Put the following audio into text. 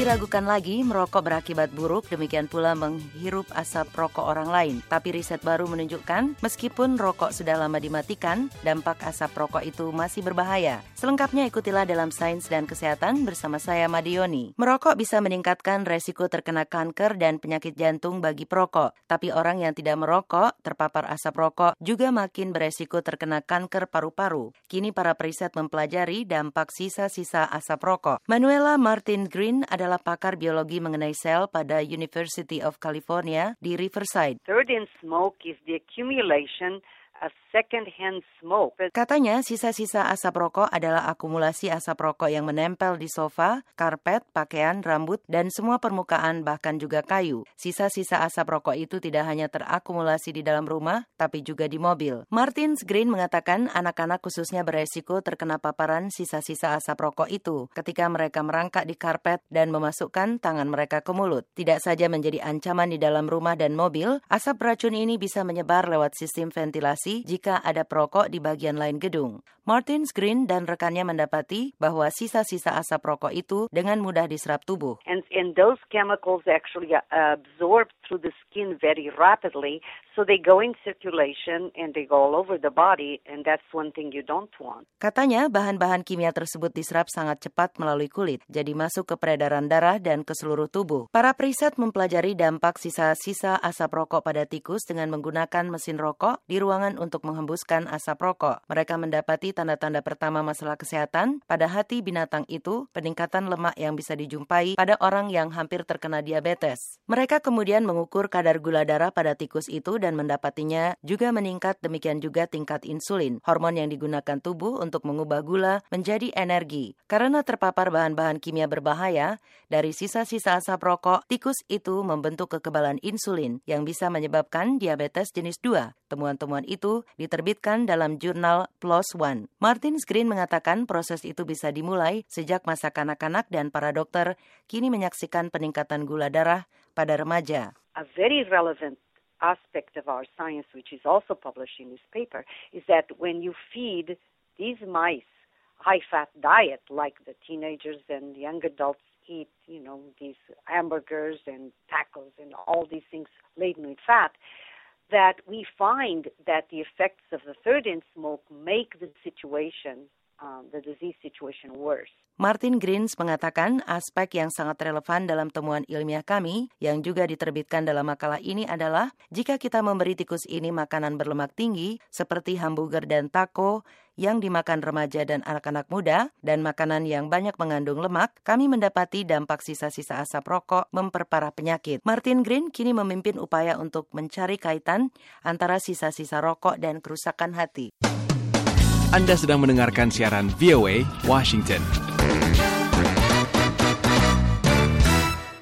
diragukan lagi, merokok berakibat buruk, demikian pula menghirup asap rokok orang lain. Tapi riset baru menunjukkan, meskipun rokok sudah lama dimatikan, dampak asap rokok itu masih berbahaya. Selengkapnya ikutilah dalam Sains dan Kesehatan bersama saya Madioni. Merokok bisa meningkatkan resiko terkena kanker dan penyakit jantung bagi perokok. Tapi orang yang tidak merokok, terpapar asap rokok, juga makin beresiko terkena kanker paru-paru. Kini para periset mempelajari dampak sisa-sisa asap rokok. Manuela Martin Green adalah pakar biologi mengenai sel pada University of California di Riverside. Third-in smoke is the accumulation of second-hand smoke. Katanya, sisa-sisa asap rokok adalah akumulasi asap rokok yang menempel di sofa, karpet, pakaian, rambut, dan semua permukaan, bahkan juga kayu. Sisa-sisa asap rokok itu tidak hanya terakumulasi di dalam rumah, tapi juga di mobil. Martin Green mengatakan anak-anak khususnya beresiko terkena paparan sisa-sisa asap rokok itu ketika mereka merangkak di karpet dan memasukkan tangan mereka ke mulut. Tidak saja menjadi ancaman di dalam rumah dan mobil, asap beracun ini bisa menyebar lewat sistem ventilasi jika ada perokok di bagian lain gedung. Martin Green dan rekannya mendapati bahwa sisa-sisa asap rokok itu dengan mudah diserap tubuh. And those chemicals actually absorb through the skin very rapidly, so they go in circulation and they go all over the body, and that's one thing you don't want. Katanya, bahan-bahan kimia tersebut diserap sangat cepat melalui kulit, jadi masuk ke peredaran darah dan ke seluruh tubuh. Para periset mempelajari dampak sisa-sisa asap rokok pada tikus dengan menggunakan mesin rokok di ruangan untuk menghembuskan asap rokok. Mereka mendapati tanda-tanda pertama masalah kesehatan pada hati binatang itu, peningkatan lemak yang bisa dijumpai pada orang yang hampir terkena diabetes. Mereka kemudian mengukur kadar gula darah pada tikus itu dan mendapatinya juga meningkat, demikian juga tingkat insulin, hormon yang digunakan tubuh untuk mengubah gula menjadi energi. Karena terpapar bahan-bahan kimia berbahaya, dari sisa-sisa asap rokok, tikus itu membentuk kekebalan insulin yang bisa menyebabkan diabetes jenis 2. Temuan-temuan itu diterbitkan dalam jurnal PLOS ONE. Martin Green mengatakan proses itu bisa dimulai sejak masa kanak-kanak dan para dokter kini menyaksikan peningkatan gula darah pada remaja. A very relevant aspect of our science, which is also published in this paper, is that when you feed these mice high-fat diet, like the teenagers and young adults eat, these hamburgers and tacos and all these things laden with fat, that we find that the effects of the third-in smoke make the situation, the disease situation, worse. Martin Green mengatakan aspek yang sangat relevan dalam temuan ilmiah kami yang juga diterbitkan dalam makalah ini adalah jika kita memberi tikus ini makanan berlemak tinggi seperti hamburger dan taco yang dimakan remaja dan anak-anak muda dan makanan yang banyak mengandung lemak, kami mendapati dampak sisa-sisa asap rokok memperparah penyakit. Martin Green kini memimpin upaya untuk mencari kaitan antara sisa-sisa rokok dan kerusakan hati. Anda sedang mendengarkan siaran VOA Washington.